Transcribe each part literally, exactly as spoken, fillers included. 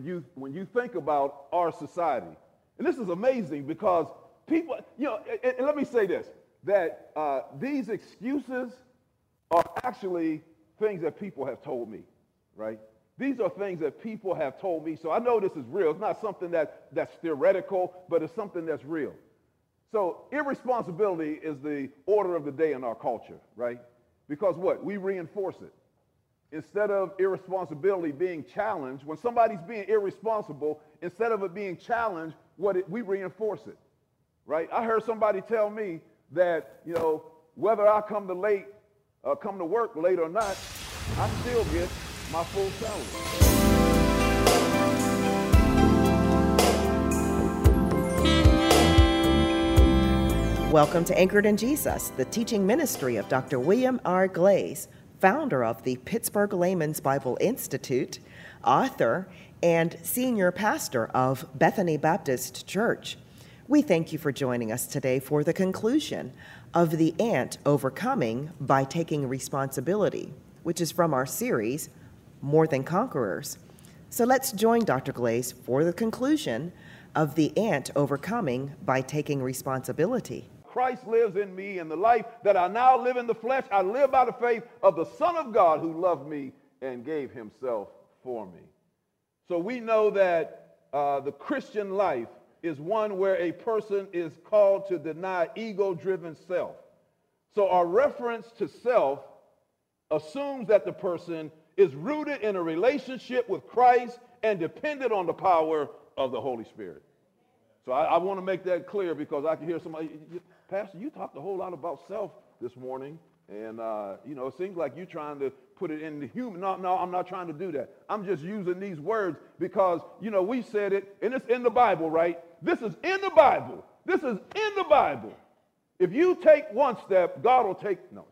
when you when you think about our society. And this is amazing because people, you know, and, and let me say this, that uh, these excuses are actually things that people have told me, right? These are things that people have told me. So I know this is real. It's not something that, that's theoretical, but it's something that's real. So irresponsibility is the order of the day in our culture, right? Because what? We reinforce it. Instead of irresponsibility being challenged, when somebody's being irresponsible, instead of it being challenged, what it, we reinforce it, right? I heard somebody tell me that, you know, whether I come to late, uh, come to work late or not, I still get my full salary. Welcome to Anchored in Jesus, the teaching ministry of Doctor William R. Glaze, founder of the Pittsburgh Layman's Bible Institute, author, and senior pastor of Bethany Baptist Church. We thank you for joining us today for the conclusion of The Ant Overcoming by Taking Responsibility, which is from our series, More Than Conquerors. So let's join Doctor Glaze for the conclusion of The Ant Overcoming by Taking Responsibility. Christ lives in me, and the life that I now live in the flesh, I live by the faith of the Son of God who loved me and gave himself for me. So we know that uh, the Christian life is one where a person is called to deny ego-driven self. So our reference to self assumes that the person is rooted in a relationship with Christ and dependent on the power of the Holy Spirit. So I, I want to make that clear because I can hear somebody, Pastor, you talked a whole lot about self this morning, and uh, you know, it seems like you're trying to put it in the human. No, no, I'm not trying to do that. I'm just using these words because, you know, we said it, and it's in the Bible, right? This is in the Bible. This is in the Bible. If you take one step, God will take, no.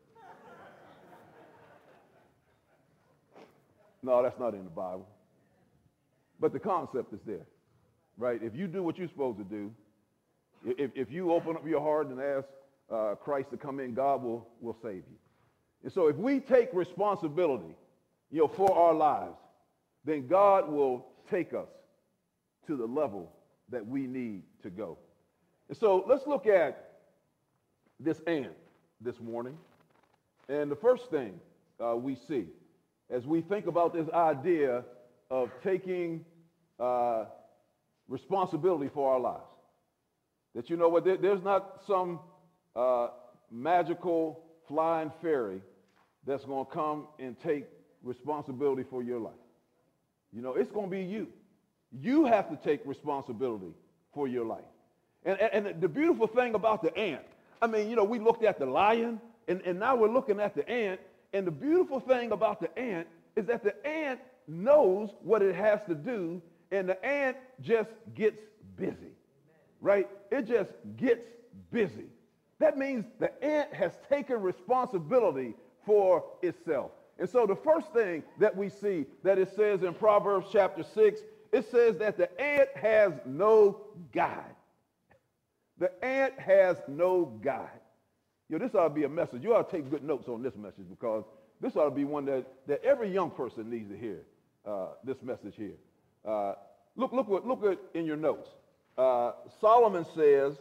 No, that's not in the Bible. But the concept is there, right? If you do what you're supposed to do, if, if you open up your heart and ask uh, Christ to come in, God will, will save you. And so if we take responsibility, you know, for our lives, then God will take us to the level that we need to go. And so let's look at this ant this morning. And the first thing uh, we see as we think about this idea of taking uh, responsibility for our lives, that, you know what, there, there's not some uh, magical flying fairy that's going to come and take responsibility for your life. You know, it's going to be you. You have to take responsibility for your life. And, and, and the beautiful thing about the ant, I mean, you know, we looked at the lion, and, and now we're looking at the ant, and the beautiful thing about the ant is that the ant knows what it has to do, and the ant just gets busy, right? It just gets busy. That means the ant has taken responsibility for itself. And so the first thing that we see that it says in Proverbs chapter six, it says that the ant has no guide. The ant has no guide. You know, this ought to be a message. You ought to take good notes on this message because this ought to be one that, that every young person needs to hear, uh, this message here. Uh, look, look, what, look at in your notes. Uh, Solomon says,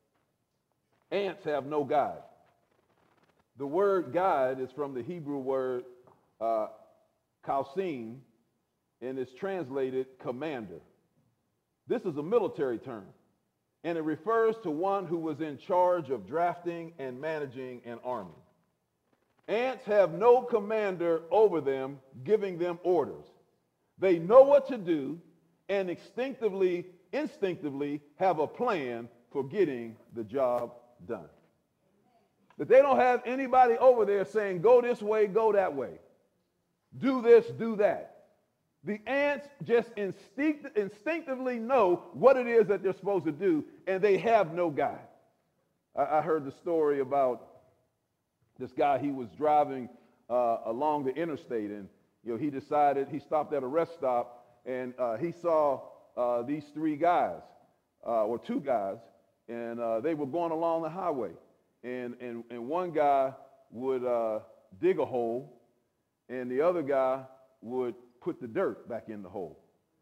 ants have no guide. The word guide is from the Hebrew word uh, kausim, and it's translated commander. This is a military term, and it refers to one who was in charge of drafting and managing an army. Ants have no commander over them, giving them orders. They know what to do and instinctively, instinctively have a plan for getting the job done. That they don't have anybody over there saying, go this way, go that way. Do this, do that. The ants just instinct, instinctively know what it is that they're supposed to do, and they have no guide. I, I heard the story about this guy. He was driving uh, along the interstate, and you know, he decided, he stopped at a rest stop, and uh, he saw uh, these three guys, uh, or two guys, and uh, they were going along the highway. And, and, and one guy would uh, dig a hole, and the other guy would put the dirt back in the hole.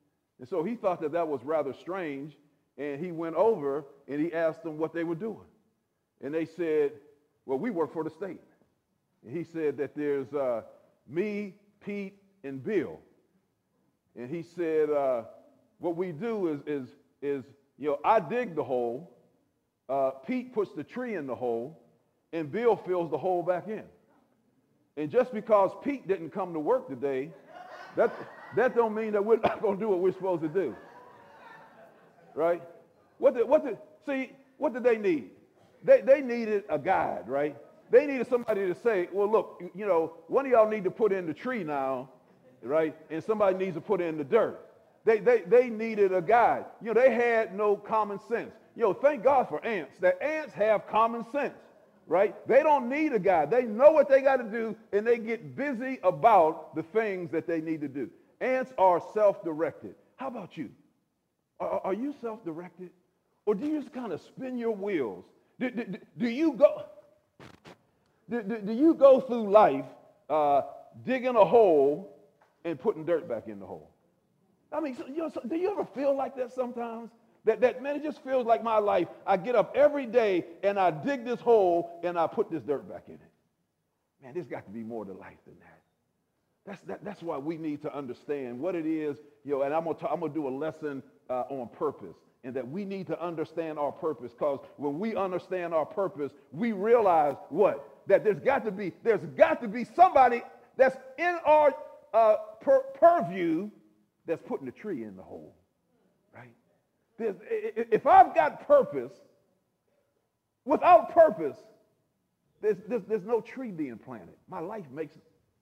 And so he thought that that was rather strange, and he went over and he asked them what they were doing. And they said, well, we work for the state. And he said that there's uh, me, Pete, and Bill. And he said, uh, what we do is, is, is, you know, I dig the hole, uh, Pete puts the tree in the hole, and Bill fills the hole back in. And just because Pete didn't come to work today, that, that don't mean that we're not going to do what we're supposed to do. Right? What did, what did, see, what did they need? They, they needed a guide, right? They needed somebody to say, well, look, you, you know, one of y'all need to put in the tree now, right? And somebody needs to put in the dirt. They, they, they needed a guide. You know, they had no common sense. You know, thank God for ants, that ants have common sense, right? They don't need a guide. They know what they got to do, and they get busy about the things that they need to do. Ants are self-directed. How about you? Are, are you self-directed? Or do you just kind of spin your wheels? Do, do, do you go do, do, do you go through life uh, digging a hole and putting dirt back in the hole? I mean, so, you know, so, do you ever feel like that sometimes? That, that, man, it just feels like my life. I get up every day and I dig this hole and I put this dirt back in it. Man, there's got to be more to life than that. That's, that, that's why we need to understand what it is, you know, and I'm going to I'm going to do a lesson uh, on purpose, and that we need to understand our purpose, because when we understand our purpose, we realize what? That there's got to be, there's got to be somebody that's in our uh, pur- purview that's putting the tree in the hole, right? There's, if I've got purpose, without purpose, there's, there's, there's no tree being planted. My life makes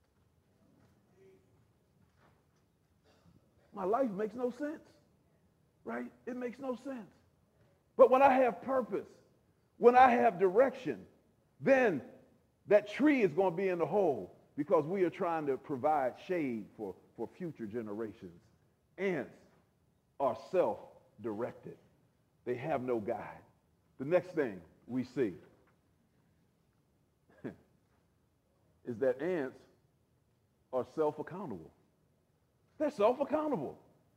my life makes no sense, right? It makes no sense. But when I have purpose, when I have direction, then that tree is going to be in the hole, because we are trying to provide shade for, for future generations. Ants are self-directed. They have no guide. The next thing we see is that ants are self-accountable. They're self-accountable,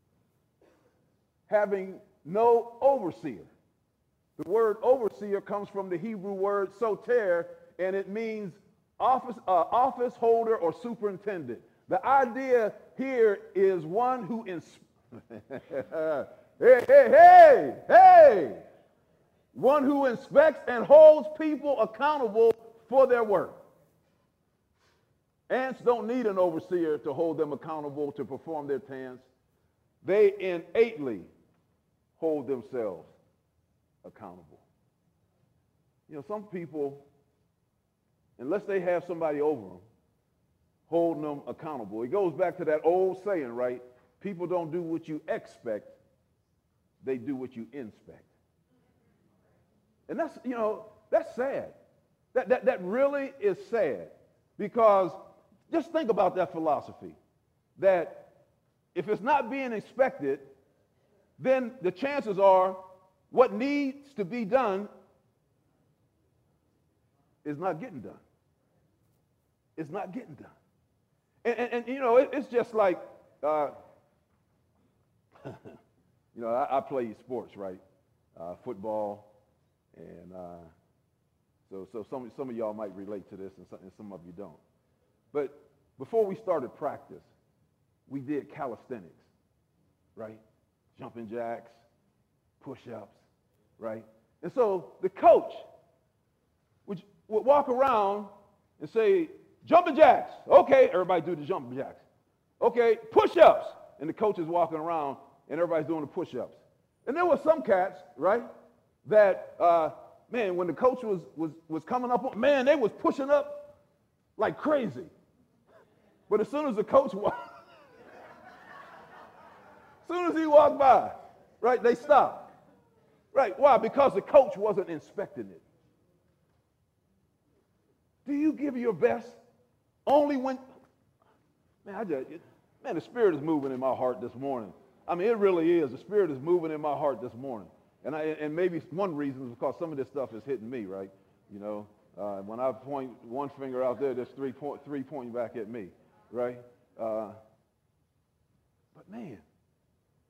having no overseer. The word overseer comes from the Hebrew word soter, and it means office, uh, office holder or superintendent. The idea here is one who ins- hey, hey, hey, hey, one who inspects and holds people accountable for their work. Ants don't need an overseer to hold them accountable to perform their tasks. They innately hold themselves accountable. You know, some people, unless they have somebody over them, holding them accountable. It goes back to that old saying, right? People don't do what you expect, they do what you inspect. And that's, you know, that's sad. That, that, that really is sad, because just think about that philosophy, that if it's not being expected, then the chances are what needs to be done is not getting done. It's not getting done. And, and, and you know, it, it's just like, uh, you know, I, I play sports, right? Uh, football, and uh, so so some, some of y'all might relate to this, and some, and some of you don't. But before we started practice, we did calisthenics, right? Jumping jacks, push-ups, right? And so the coach would, would walk around and say, jumping jacks. Okay, everybody do the jumping jacks. Okay, push-ups. And the coach is walking around and everybody's doing the push-ups. And there were some cats, right, that, uh, man, when the coach was, was, was coming up, man, they was pushing up like crazy. But as soon as the coach walked, as soon as he walked by, right, they stopped. Right, why? Because the coach wasn't inspecting it. Do you give your best only when, man, I just, it, man, the Spirit is moving in my heart this morning. I mean, it really is. The Spirit is moving in my heart this morning. And, I, and maybe one reason is because some of this stuff is hitting me, right? You know, uh, when I point one finger out there, there's three, point, three pointing back at me, right? Uh, but man,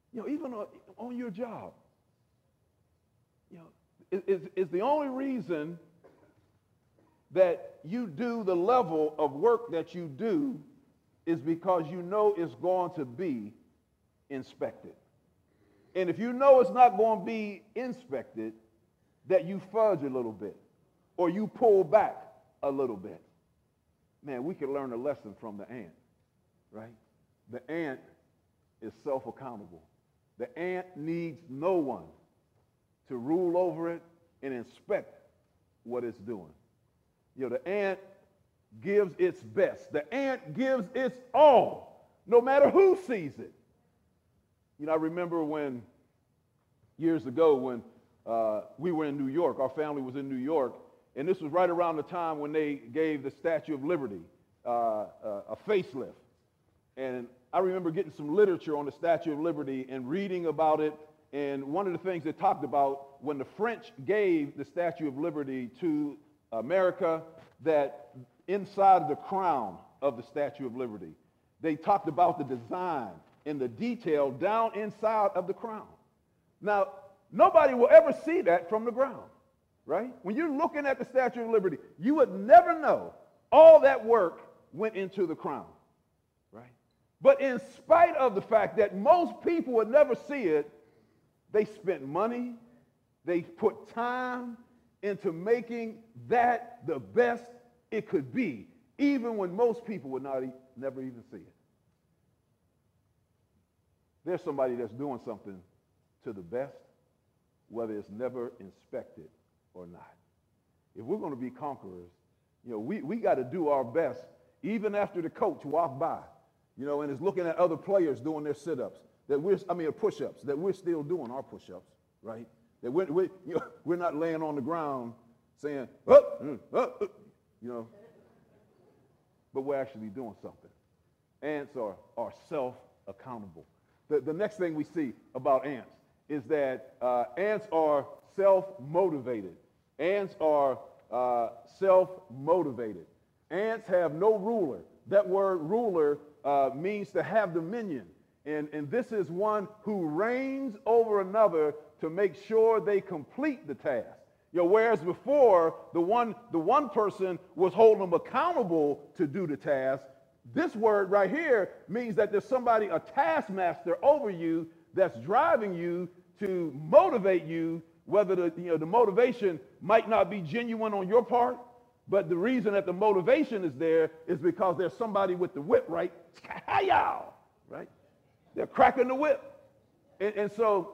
You know, even on, on your job, you know, is, is the only reason that you do the level of work that you do is because you know it's going to be inspected. And if you know it's not going to be inspected, that you fudge a little bit or you pull back a little bit. Man, we can learn a lesson from the ant, right? The ant is self-accountable. The ant needs no one to rule over it and inspect what it's doing. You know, the ant gives its best. The ant gives its all, no matter who sees it. You know, I remember when, years ago, when uh, we were in New York, our family was in New York, and this was right around the time when they gave the Statue of Liberty uh, uh, a facelift. And I remember getting some literature on the Statue of Liberty and reading about it. And one of the things they talked about when the French gave the Statue of Liberty to America, that inside the crown of the Statue of Liberty, they talked about the design and the detail down inside of the crown. Now, nobody will ever see that from the ground, right? When you're looking at the Statue of Liberty, you would never know all that work went into the crown, right? But in spite of the fact that most people would never see it, they spent money, they put time into making that the best it could be, even when most people would not e- never even see it. There's somebody that's doing something to the best, whether it's never inspected or not. If we're going to be conquerors, you know, we, we got to do our best, even after the coach walked by, you know, and is looking at other players doing their sit-ups, that we're, I mean, push-ups, that we're still doing our push-ups, right? That we're, we're, you know, we're not laying on the ground saying, oh, mm, oh, oh, you know, but we're actually doing something. Ants are, are self-accountable. The, the next thing we see about ants is that uh, ants are self-motivated. Ants are uh, self-motivated. Ants have no ruler. That word ruler uh, means to have dominion. And, and this is one who reigns over another to make sure they complete the task. You know, whereas before, the one, the one person was holding them accountable to do the task, this word right here means that there's somebody, a taskmaster over you that's driving you to motivate you, whether the, you know, the motivation might not be genuine on your part, but the reason that the motivation is there is because there's somebody with the whip, right? Right? They're cracking the whip. And, and so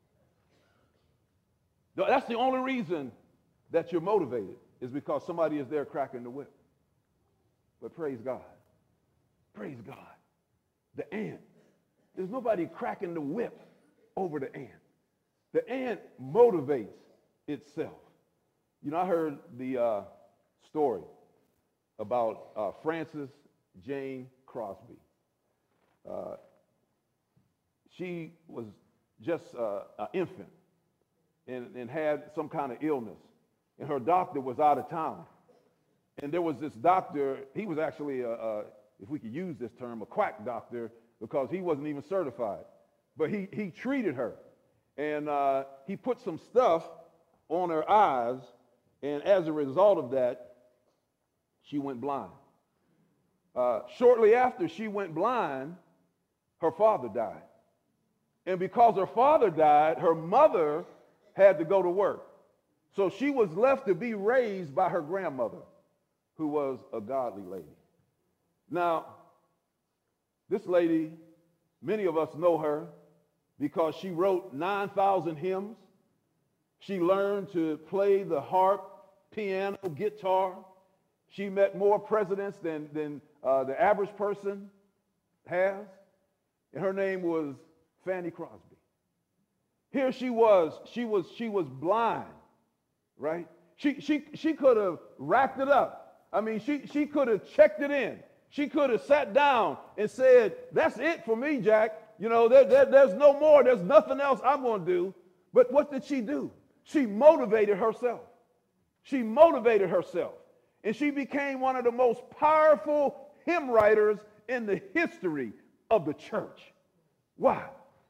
that's the only reason that you're motivated, is because somebody is there cracking the whip. But praise God. Praise God. The ant. There's nobody cracking the whip over the ant. The ant motivates itself. You know, I heard the uh, story about uh, Frances Jane Crosby. Uh, she was just uh, an infant and, and had some kind of illness. And her doctor was out of town. And there was this doctor, he was actually, a, a, if we could use this term, a quack doctor, because he wasn't even certified. But he, he treated her. And uh, he put some stuff on her eyes, and as a result of that, she went blind. Uh, shortly after she went blind, her father died. And because her father died, her mother had to go to work. So she was left to be raised by her grandmother, who was a godly lady. Now, this lady, many of us know her because she wrote nine thousand hymns. She learned to play the harp, piano, guitar. She met more presidents than, than uh, the average person has. And her name was Fanny Crosby. Here she was, she was, she was blind, right? She, she, she could have racked it up. I mean, she, she could have checked it in. She could have sat down and said, that's it for me, Jack. You know, there, there, there's no more. There's nothing else I'm going to do. But what did she do? She motivated herself. She motivated herself. And she became one of the most powerful hymn writers in the history of the church. Why?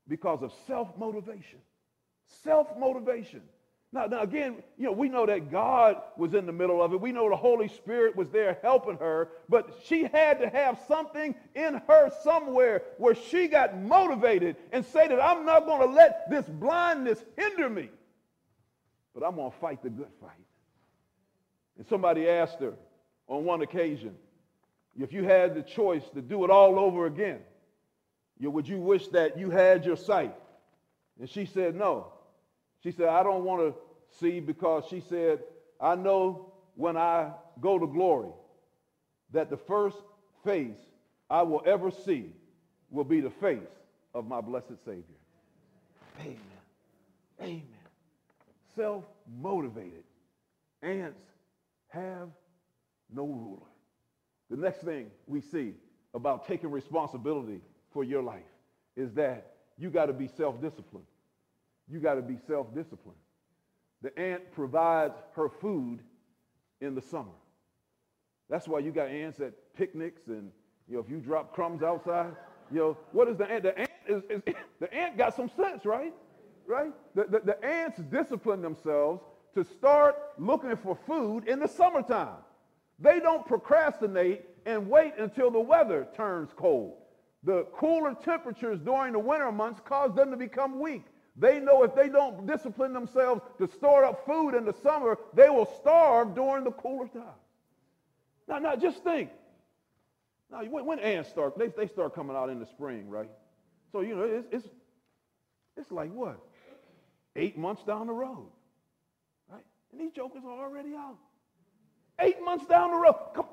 because of self-motivation. Self-motivation. Now, now, again, you know, we know that God was in the middle of it. We know the Holy Spirit was there helping her, but she had to have something in her somewhere where she got motivated and say that I'm not going to let this blindness hinder me, but I'm going to fight the good fight. And somebody asked her on one occasion, if you had the choice to do it all over again, you, would you wish that you had your sight? And she said no. She said, I don't want to see, because she said, I know when I go to glory that the first face I will ever see will be the face of my blessed Savior. Amen. Amen. Self-motivated. Ants have no ruler. The next thing we see about taking responsibility for your life is that you got to be self-disciplined. You got to be self-disciplined. The ant provides her food in the summer. That's why you got ants at picnics, and you know, if you drop crumbs outside, you know, what is the ant? The ant is, is the ant got some sense, right? Right? The, the, the ants discipline themselves to start looking for food in the summertime. They don't procrastinate and wait until the weather turns cold. The cooler temperatures during the winter months cause them to become weak. They know if they don't discipline themselves to store up food in the summer, they will starve during the cooler time. Now, now just think. Now, when, when ants start, they, they start coming out in the spring, right? So, you know, it's, it's, it's like what? Eight months down the road, right? And these jokers are already out. Eight months down the road. Come,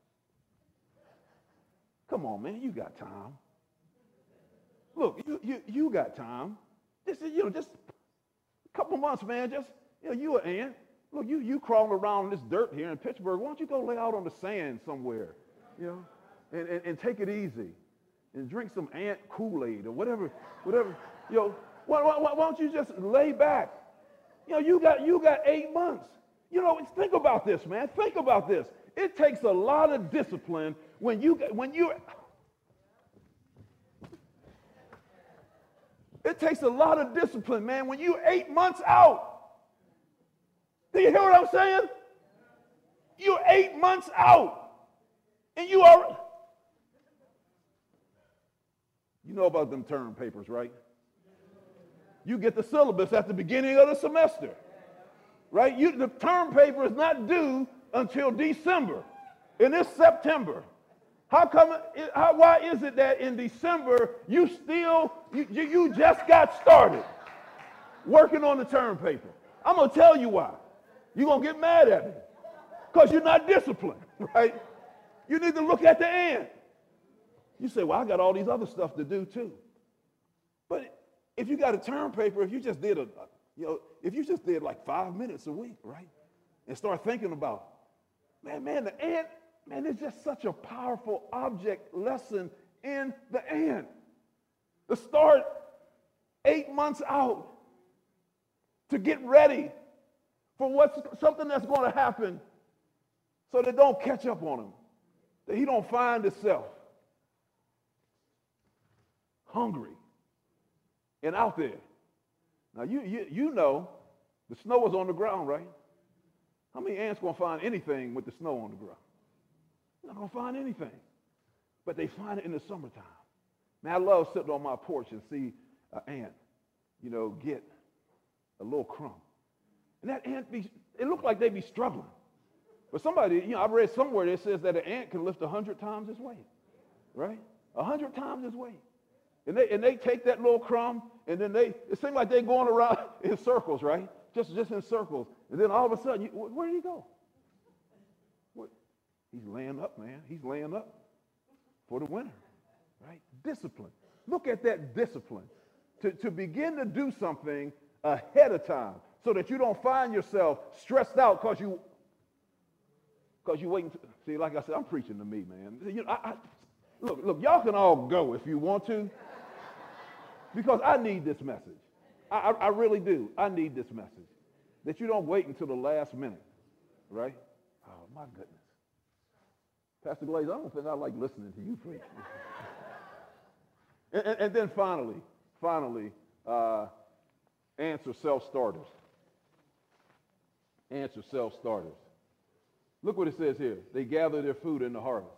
come on, man, you got time. Look, you, you, you got time. This is, you know, just a couple months, man. Just, you know, you an ant. Look, you you crawling around in this dirt here in Pittsburgh. Why don't you go lay out on the sand somewhere, you know, and, and, and take it easy, and drink some ant Kool-Aid or whatever, whatever. You know, why, why, why don't you just lay back? You know, you got you got eight months. You know, think about this, man. Think about this. It takes a lot of discipline when you when you. It takes a lot of discipline, man, when you're eight months out. Do you hear what I'm saying? You're eight months out. And you are... You know about them term papers, right? You get the syllabus at the beginning of the semester, right? You, the term paper is not due until December, and it's September. How come, how, why is it that in December you still, you, you just got started working on the term paper? I'm going to tell you why. You're going to get mad at me because you're not disciplined, right? You need to look at the ant. You say, well, I got all these other stuff to do too. But if you got a term paper, if you just did a, you know, if you just did like five minutes a week, right? And start thinking about, man, man, the ant, man, it's just such a powerful object lesson in the ant. To start eight months out to get ready for what's something that's going to happen so that don't catch up on him, that he don't find himself hungry and out there. Now, you, you, you know the snow is on the ground, right? How many ants going to find anything with the snow on the ground? They're not going to find anything. But they find it in the summertime. Man, I love sitting on my porch and see an ant, you know, get a little crumb. And that ant, be, it looked like they be struggling. But somebody, you know, I read somewhere that says that an ant can lift a hundred times its weight, right? A hundred times its weight. And they, and they take that little crumb, and then they, it seems like they're going around in circles, right? Just, just in circles. And then all of a sudden, you, where did he go? What? He's laying up, man. He's laying up for the winter, right? Discipline. Look at that discipline. To, to begin to do something ahead of time so that you don't find yourself stressed out because you, because you waiting. To, see, like I said, I'm preaching to me, man. You know, I, I, look, look, y'all can all go if you want to, because I need this message. I, I, I really do. I need this message. That you don't wait until the last minute, right? Oh, my goodness. Pastor Glaze, I don't think I like listening to you preach. and, and, and then finally, finally, uh, ants are self-starters. Ants are self-starters. Look what it says here. They gather their food in the harvest.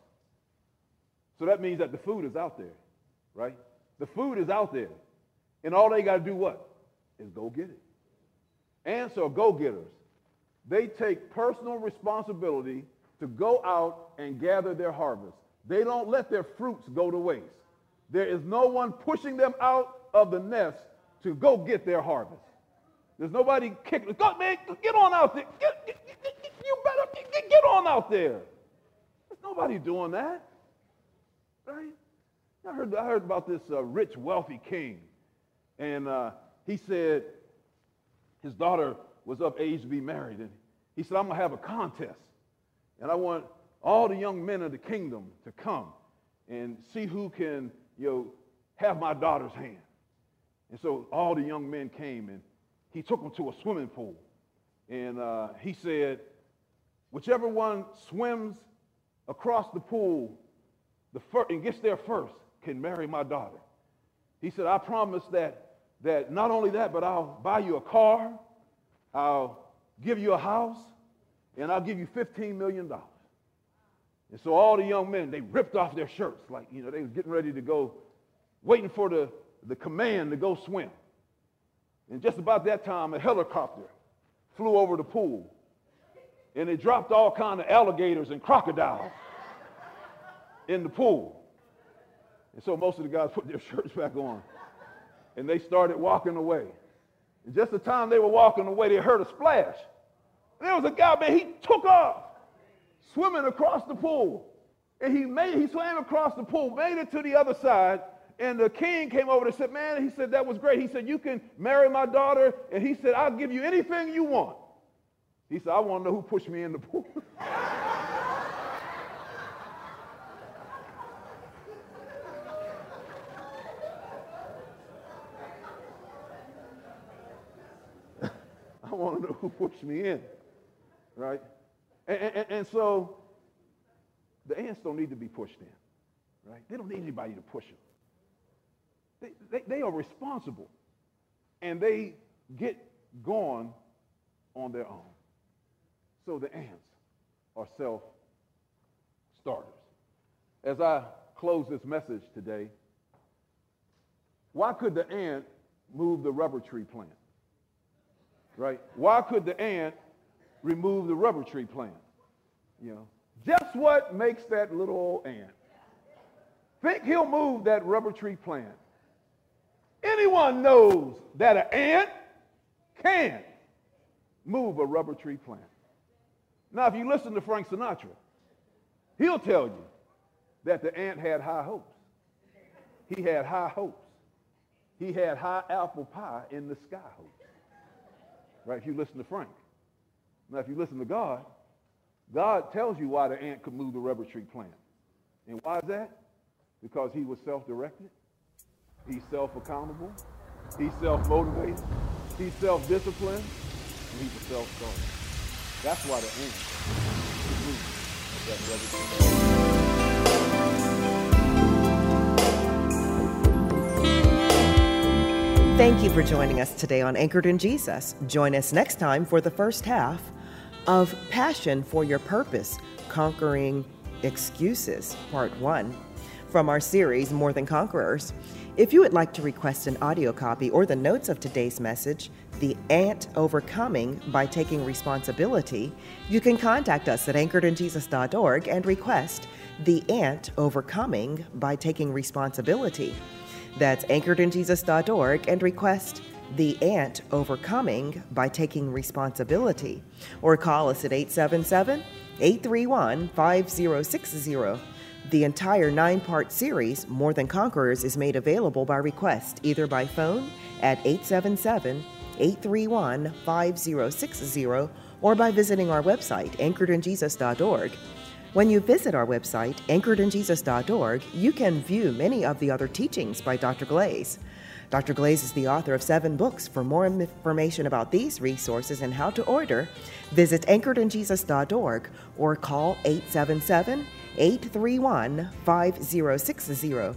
So that means that the food is out there, right? The food is out there. And all they got to do what? Is go get it. Ants are go-getters. They take personal responsibility to go out and gather their harvest. They don't let their fruits go to waste. There is no one pushing them out of the nest to go get their harvest. There's nobody kicking. Go, man, get on out there. Get, get, get, you better get, get on out there. There's nobody doing that, right? I heard, I heard about this uh, rich, wealthy king, and uh, he said his daughter was of age to be married, and he said, I'm going to have a contest, and I want all the young men of the kingdom to come and see who can, you know, have my daughter's hand. And so all the young men came, and he took them to a swimming pool, and uh, he said, whichever one swims across the pool the fir- and gets there first can marry my daughter. He said, I promise that, that not only that, but I'll buy you a car, I'll give you a house, and I'll give you fifteen million dollars. And so all the young men, they ripped off their shirts like, you know, they was getting ready to go, waiting for the, the command to go swim. And just about that time, a helicopter flew over the pool, and it dropped all kinds of alligators and crocodiles in the pool. And so most of the guys put their shirts back on, and they started walking away. And just the time they were walking away, they heard a splash. And there was a guy, man, he took off, swimming across the pool. And he made, he swam across the pool, made it to the other side, and the king came over and said, man, he said, that was great. He said, you can marry my daughter, and he said, I'll give you anything you want. He said, I want to know who pushed me in the pool. I want to know who pushed me in, right? And, and, and so the ants don't need to be pushed in, right? They don't need anybody to push them. They, they, they are responsible, and they get going on their own. So the ants are self-starters. As I close this message today, why could the ant move the rubber tree plant? Right? Why could the ant remove the rubber tree plant? You know, just what makes that little old ant think he'll move that rubber tree plant? Anyone knows that an ant can move a rubber tree plant. Now, if you listen to Frank Sinatra, he'll tell you that the ant had high hopes. He had high hopes. He had high apple pie in the sky hopes. Right, if you listen to Frank. Now, if you listen to God, God tells you why the ant could move the rubber tree plant. And why is that? Because he was self-directed. He's self-accountable. He's self-motivated. He's self-disciplined. And he's a self-starter. That's why the ant could move that rubber tree plant. Thank you for joining us today on Anchored in Jesus. Join us next time for the first half of Passion for Your Purpose, Conquering Excuses, Part one, from our series, More Than Conquerors. If you would like to request an audio copy or the notes of today's message, The Ant Overcoming by Taking Responsibility, you can contact us at anchored in jesus dot org and request The Ant Overcoming by Taking Responsibility. That's anchored in jesus dot org and request The Ant Overcoming by Taking Responsibility. Or call us at eight seven seven, eight three one, five zero six zero. The entire nine-part series, More Than Conquerors, is made available by request, either by phone at eight seven seven, eight three one, five zero six zero or by visiting our website, anchored in jesus dot org. When you visit our website, anchored in jesus dot org, you can view many of the other teachings by Doctor Glaze. Doctor Glaze is the author of seven books. For more information about these resources and how to order, visit anchored in jesus dot org or call eight seven seven, eight three one, five zero six zero.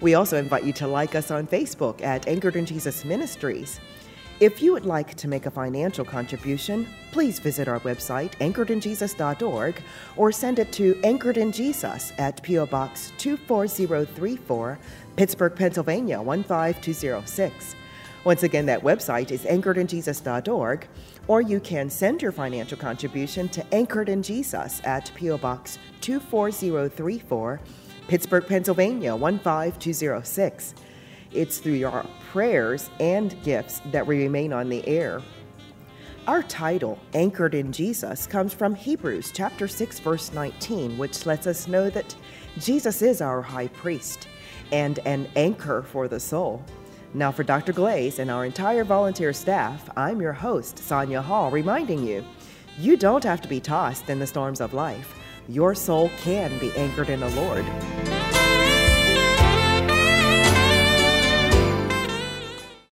We also invite you to like us on Facebook at Anchored in Jesus Ministries. If you would like to make a financial contribution, please visit our website, anchored in jesus dot org, or send it to Anchored in Jesus at P O Box two four zero three four, Pittsburgh, Pennsylvania one five two zero six. Once again, that website is anchored in jesus dot org, or you can send your financial contribution to Anchored in Jesus at P O Box two four zero three four, Pittsburgh, Pennsylvania one five two zero six. It's through your prayers and gifts that we remain on the air. Our title, Anchored in Jesus, comes from Hebrews chapter six, verse nineteen, which lets us know that Jesus is our high priest and an anchor for the soul. Now for Doctor Glaze and our entire volunteer staff, I'm your host, Sonia Hall, reminding you, you don't have to be tossed in the storms of life. Your soul can be anchored in the Lord.